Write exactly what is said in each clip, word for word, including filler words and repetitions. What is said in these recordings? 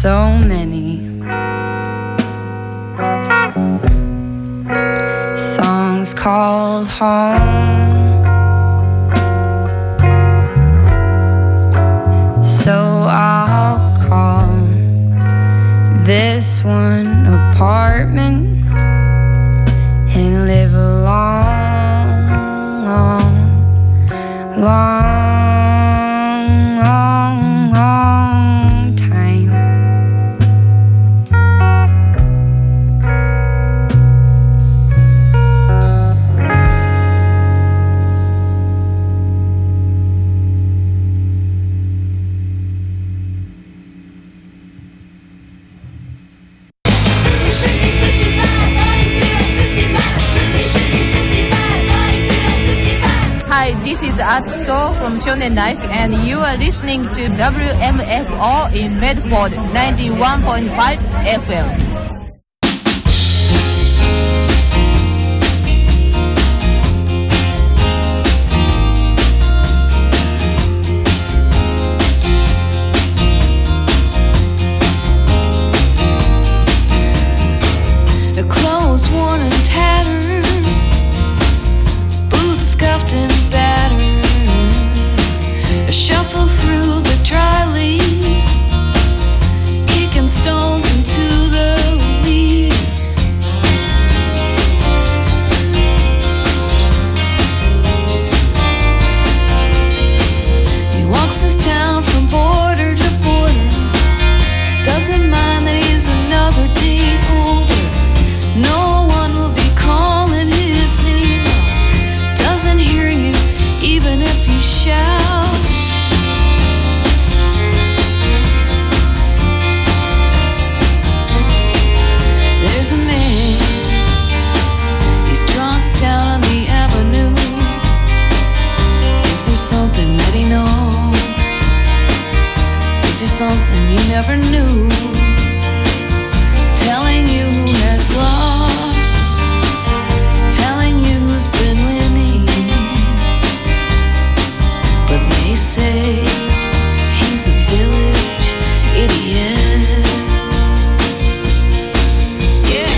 so many songs called home. So I'll call this one apartment and live a long, long, long, long, long time. Hi, this is Atsuko from Shonen Life, and you are listening to W M F O in Medford, ninety-one point five F M. The clothes worn and tattered, boots scuffed and battered. I shuffle through the dry leaves, kicking stones into the weeds. He walks his town from border to border, doesn't mind that he's another day older. No one will be calling his name out, doesn't hear you even if you shout. There's a man, he's drunk down on the avenue. Is there something that he knows? Is there something you never knew? Telling you who has lost, telling you who's been winning. But they say he's a village idiot. Yeah.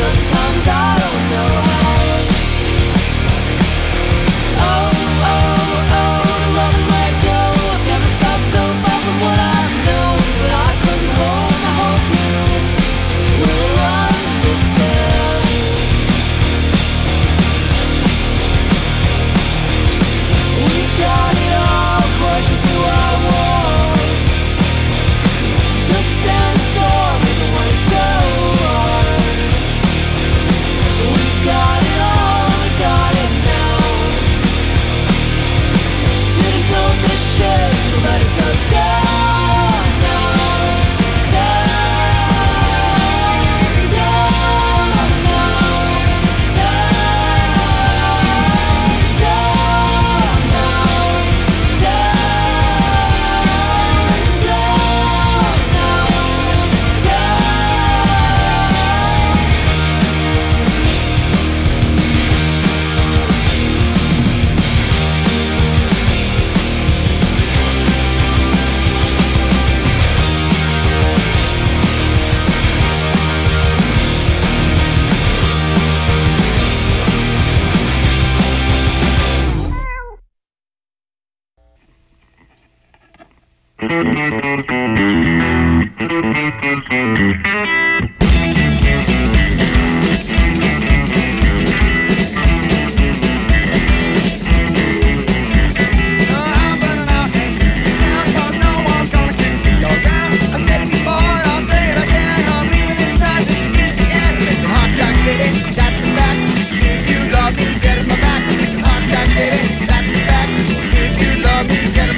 Sometimes I don't know how. Oh, oh, oh, to love and let go. I've never felt so far from what I've known, but I couldn't hold. I hope you will understand. We've got it all coursing through our walls. Could stand the storm even when it's so hard. We've got it all, we've got it now. Didn't build this ship to let it go down now. Down, down now. Down, down now. Down, down now.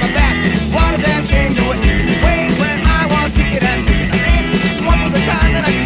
What a damn shame to wait when I was kicking and moving. I think once was a time that I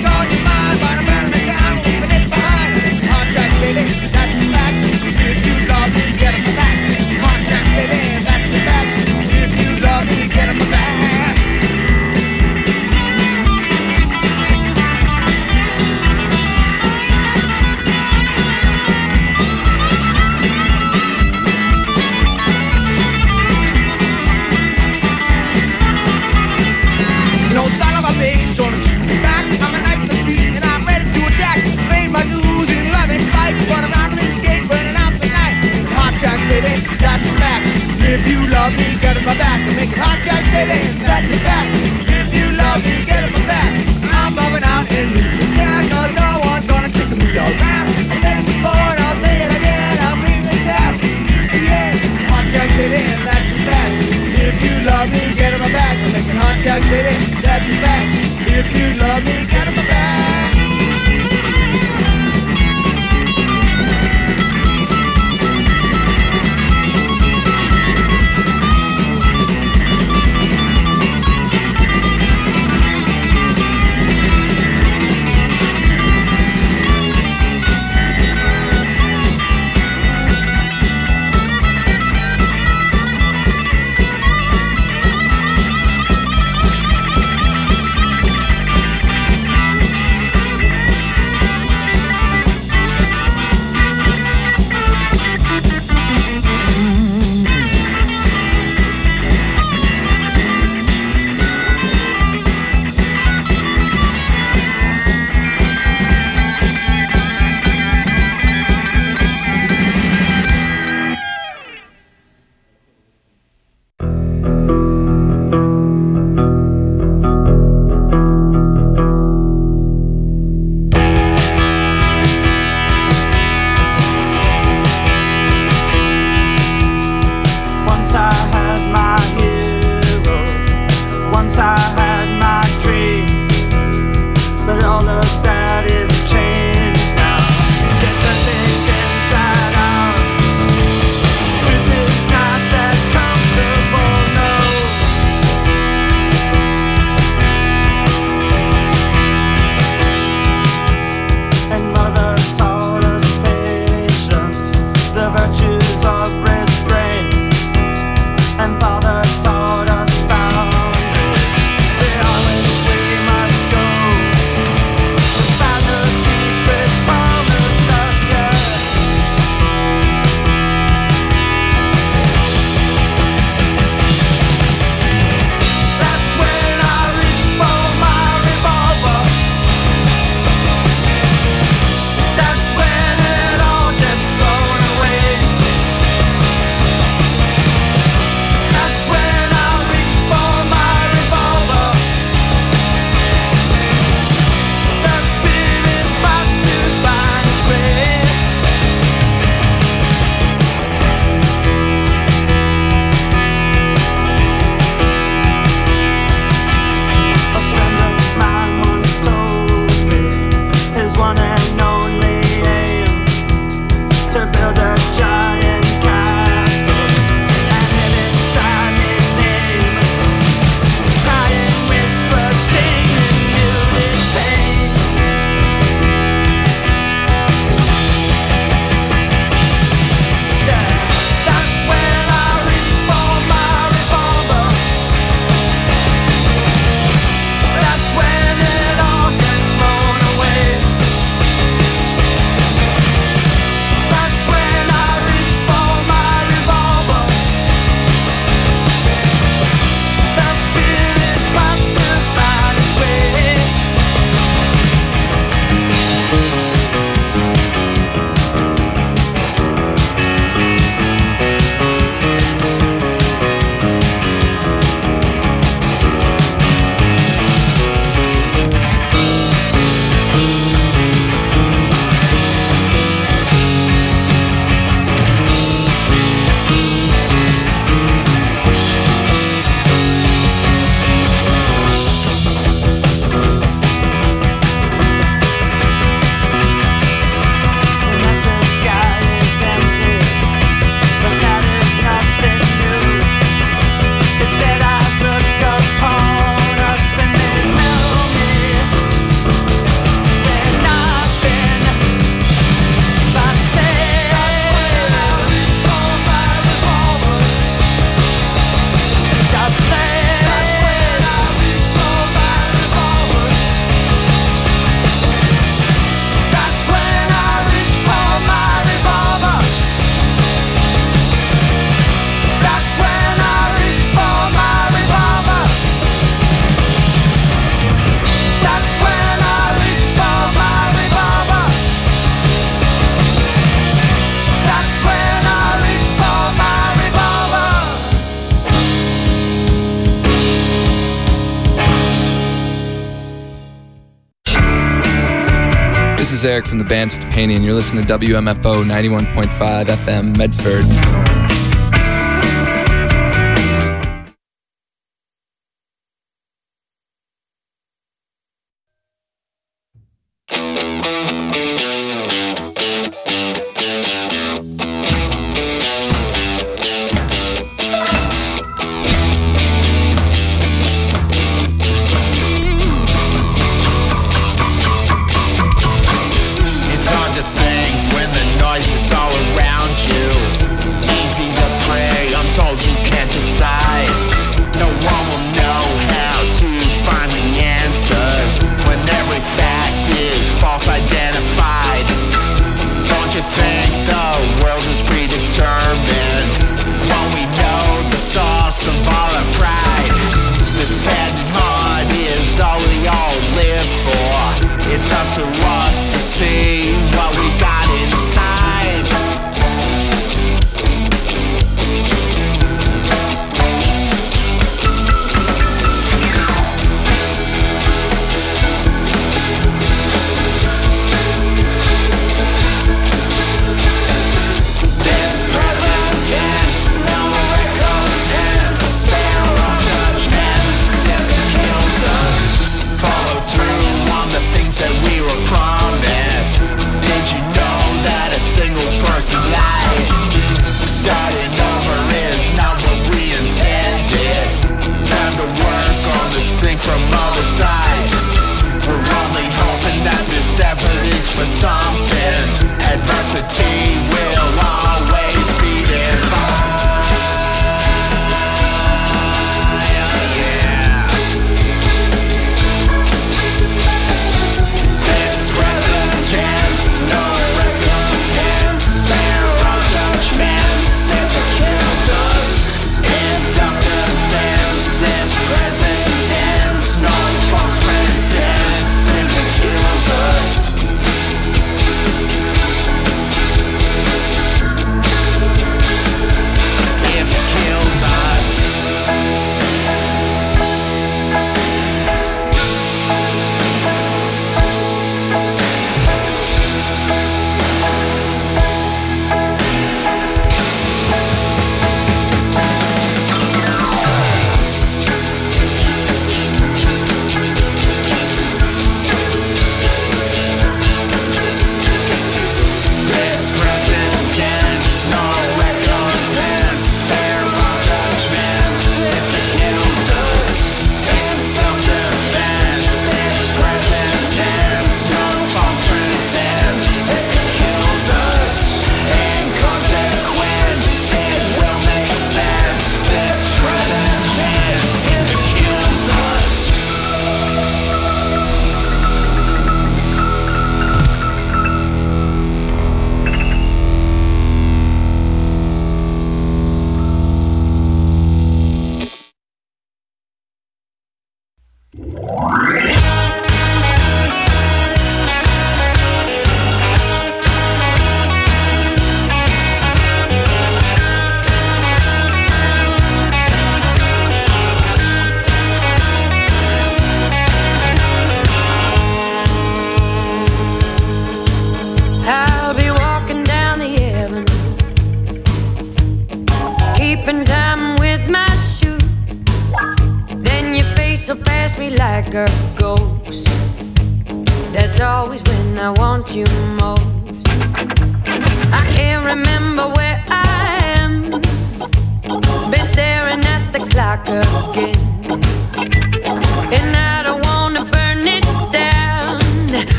is Eric from the band Stepani, and you're listening to W M F O ninety-one point five F M Medford.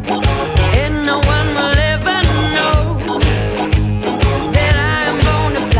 No one will ever know that I am gonna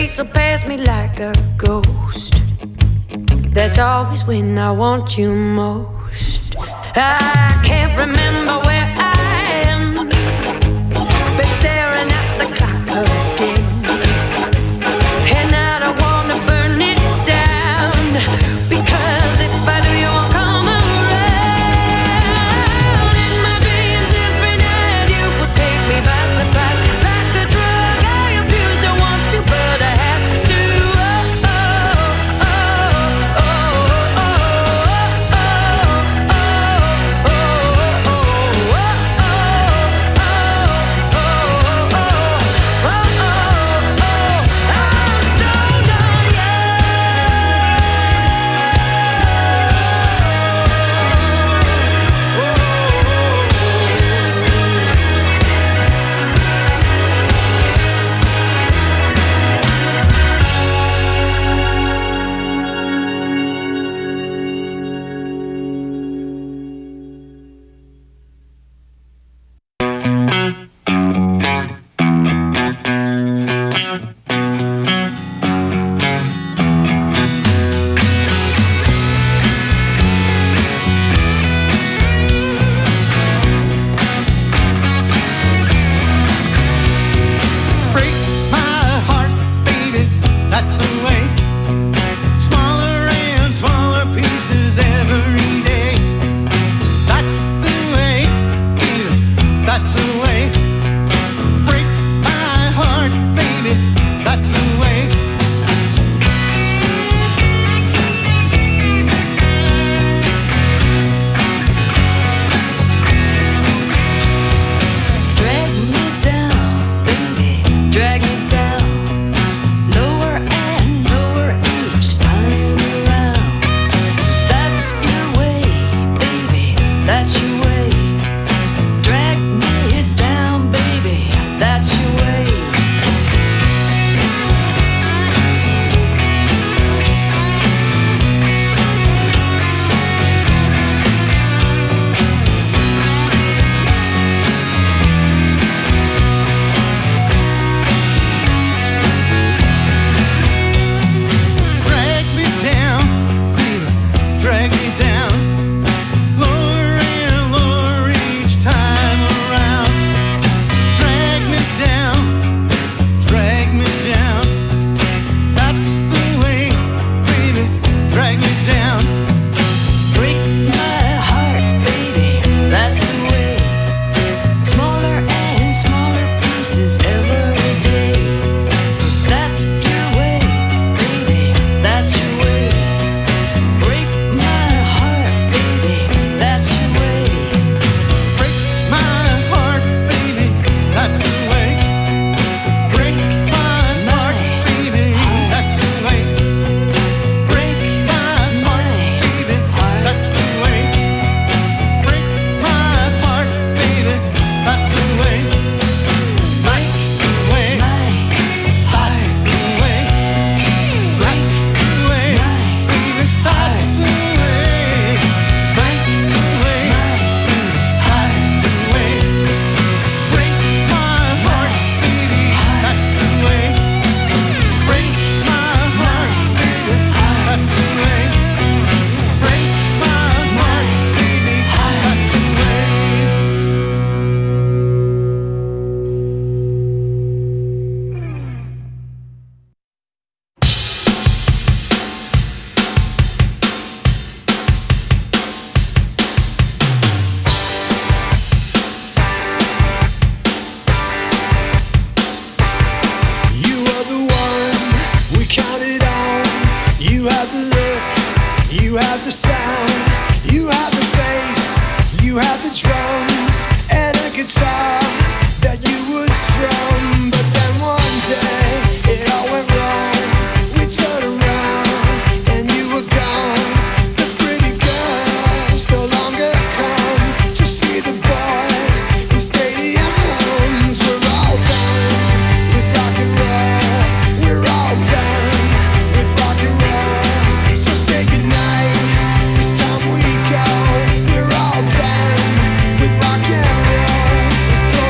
face will pass me like a ghost. That's always when I want you most. I can't remember where I am, been staring at the clock again, and I don't wanna burn it down, because if I do you won't come around. In my dreams every night you will take me by surprise, like a drug I abuse, don't want to but I have to. Oh, oh, oh, oh, oh, oh, oh, oh, It's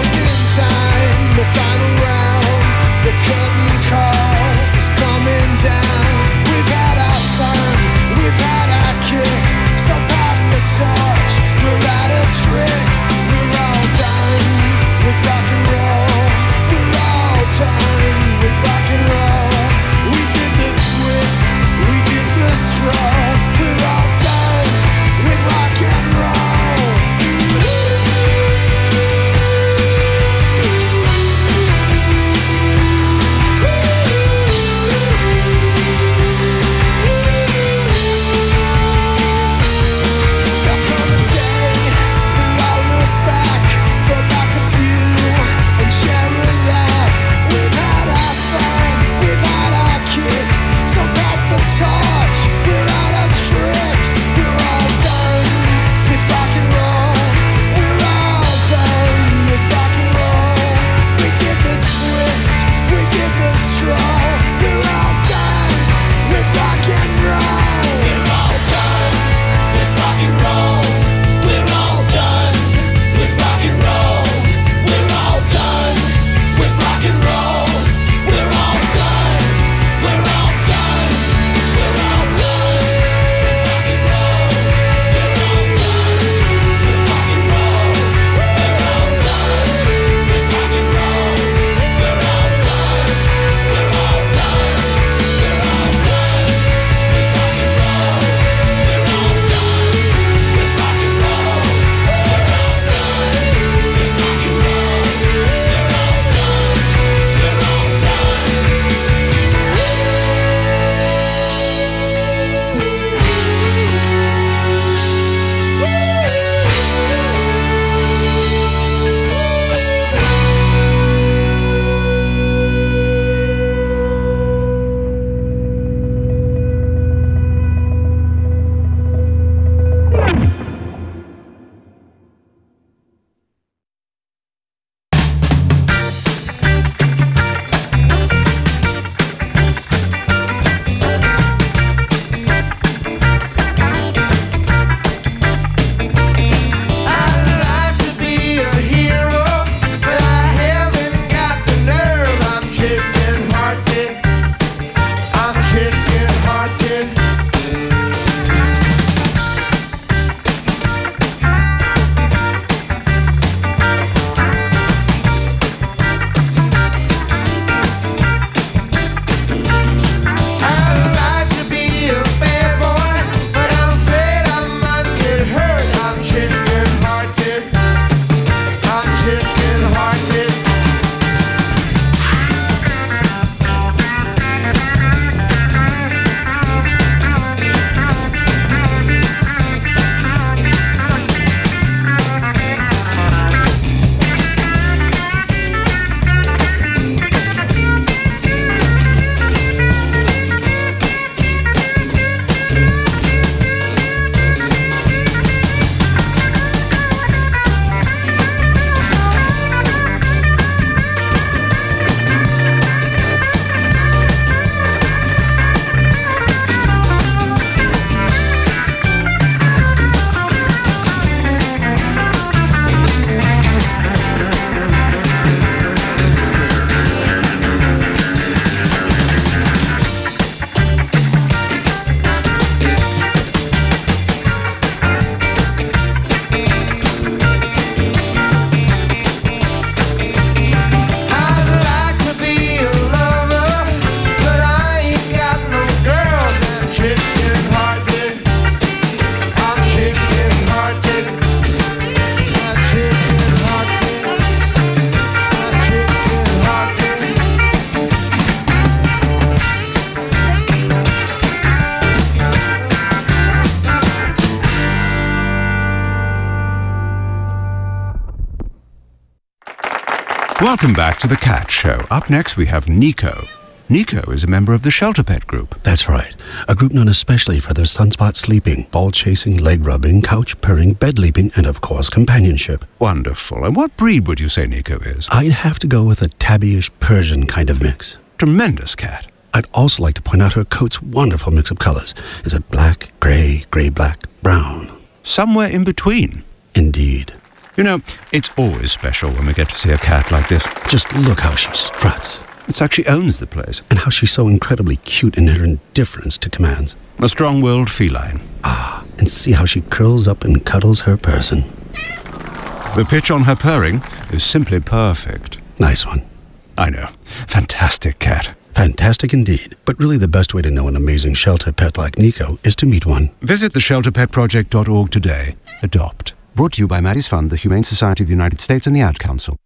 Welcome back to The Cat Show. Up next, we have Nico. Nico is a member of the Shelter Pet Group. That's right. A group known especially for their sunspot sleeping, ball chasing, leg rubbing, couch purring, bed leaping, and of course, companionship. Wonderful. And what breed would you say Nico is? I'd have to go with a tabbyish Persian kind of mix. Tremendous cat. I'd also like to point out her coat's wonderful mix of colors. Is it black, gray, gray-black, brown? Somewhere in between. Indeed. You know, it's always special when we get to see a cat like this. Just look how she struts. It's like she owns the place. And how she's so incredibly cute in her indifference to commands. A strong-willed feline. Ah, and see how she curls up and cuddles her person. The pitch on her purring is simply perfect. Nice one. I know. Fantastic cat. Fantastic indeed. But really the best way to know an amazing shelter pet like Nico is to meet one. Visit the shelter pet project dot org today. Adopt. Brought to you by Maddie's Fund, the Humane Society of the United States, and the Ad Council.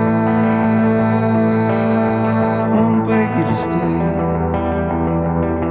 Stay.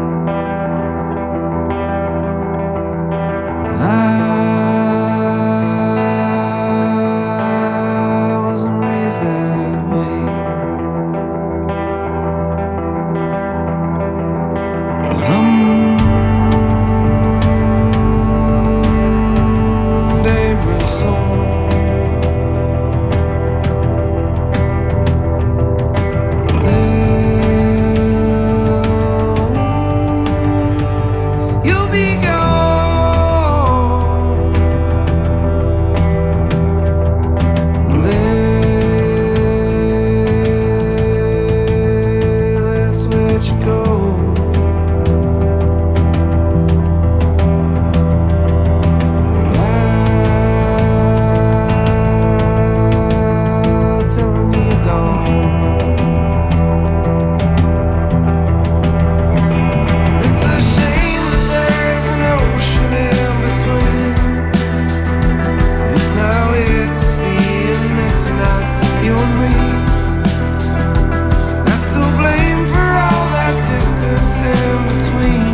That's the blame for all that distance in between.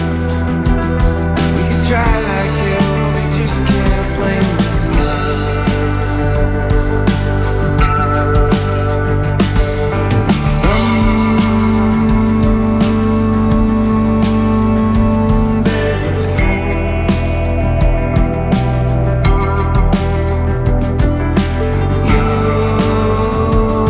We can try like hell, but we just can't blame the sea. Someday soon,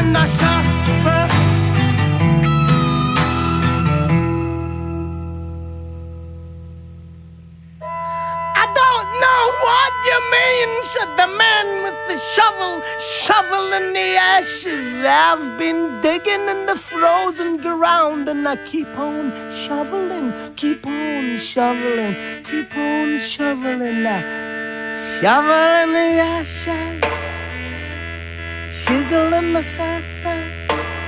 in the surface. I don't know what you mean, said the man with the shovel, shoveling the ashes. I've been digging in the frozen ground, and I keep on shoveling, keep on shoveling, keep on shoveling now. Shoveling the ashes, chiseling the surface,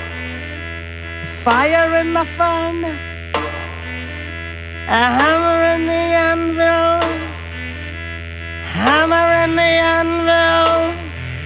fire in the furnace, a hammer in the anvil, hammer in the anvil.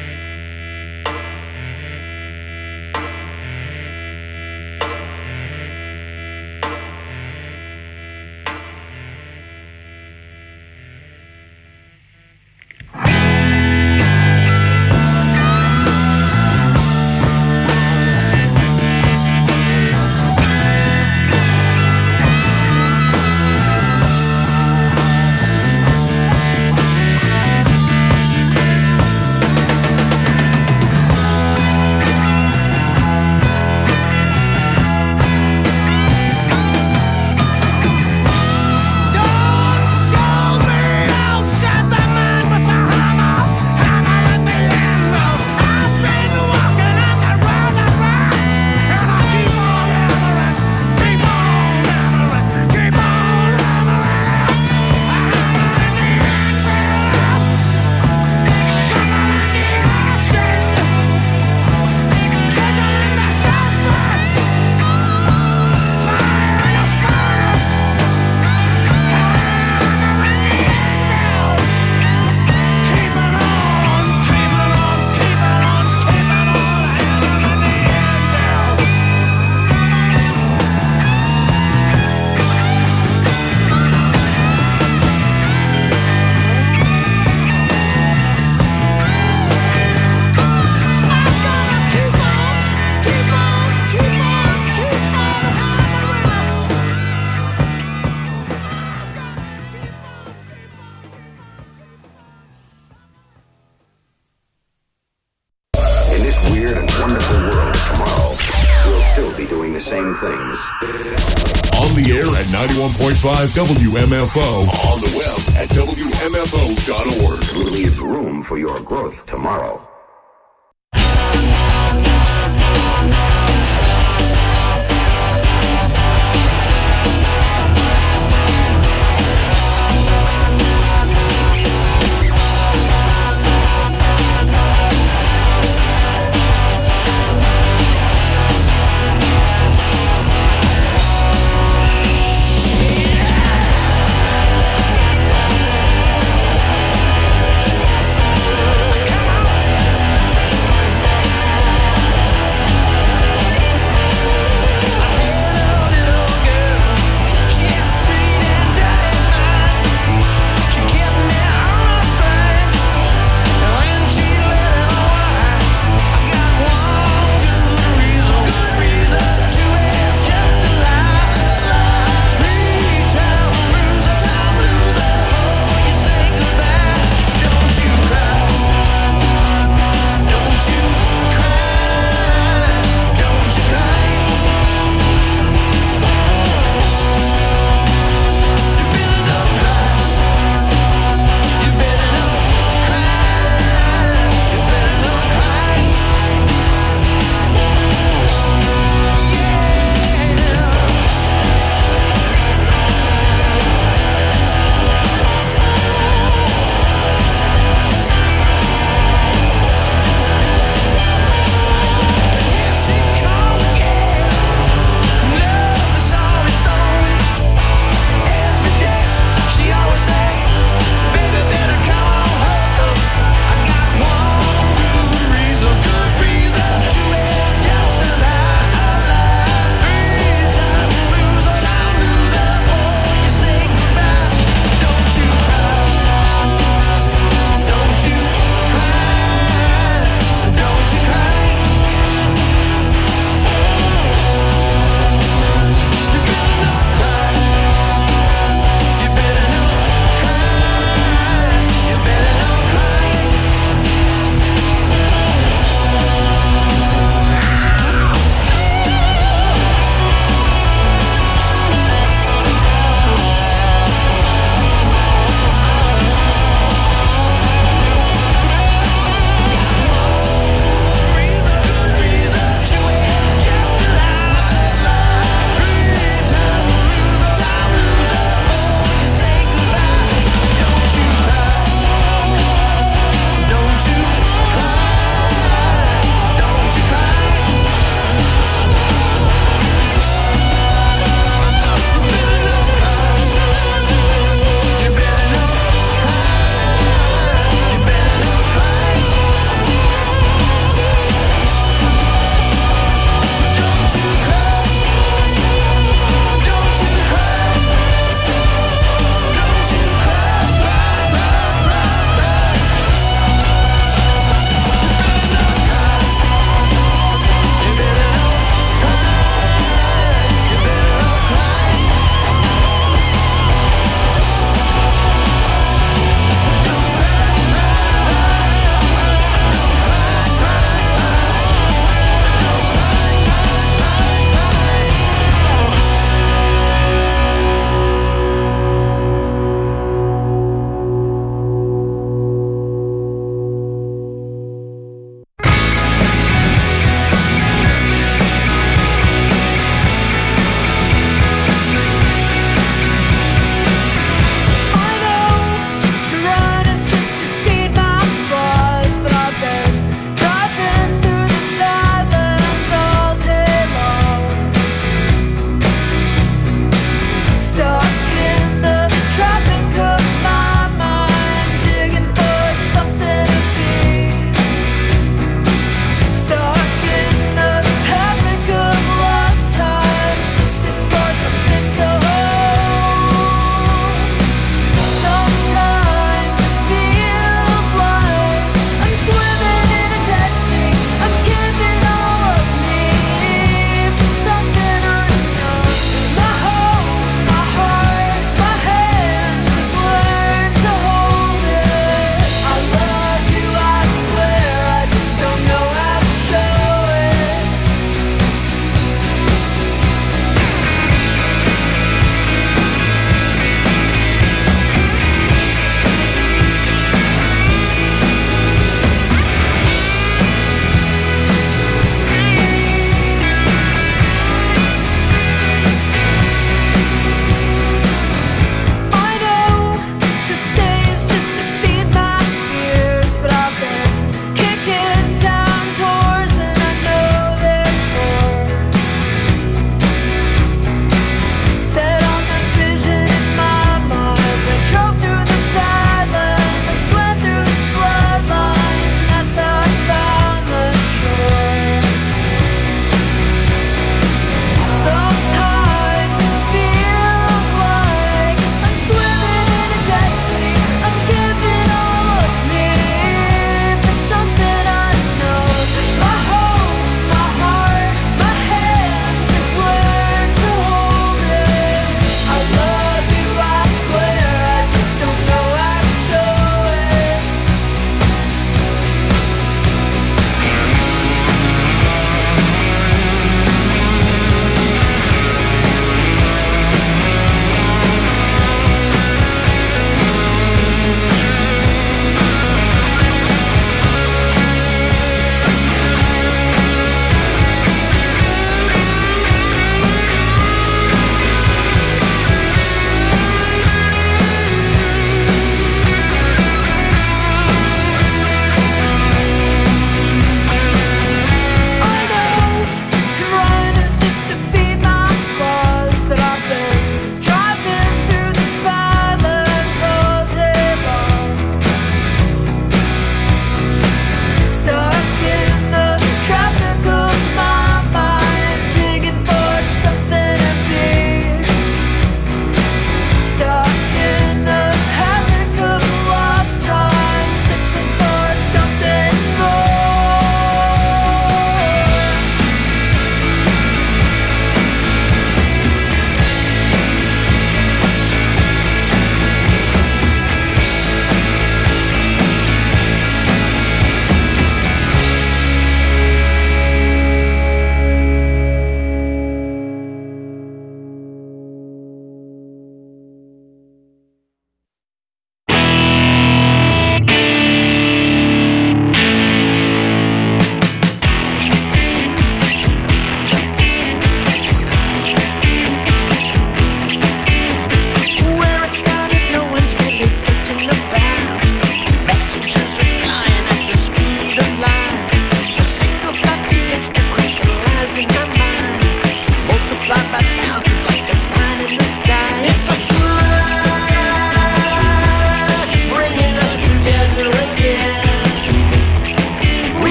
On the air at ninety-one point five W M F O. On the web at W M F O dot org. Leave room for your growth tomorrow.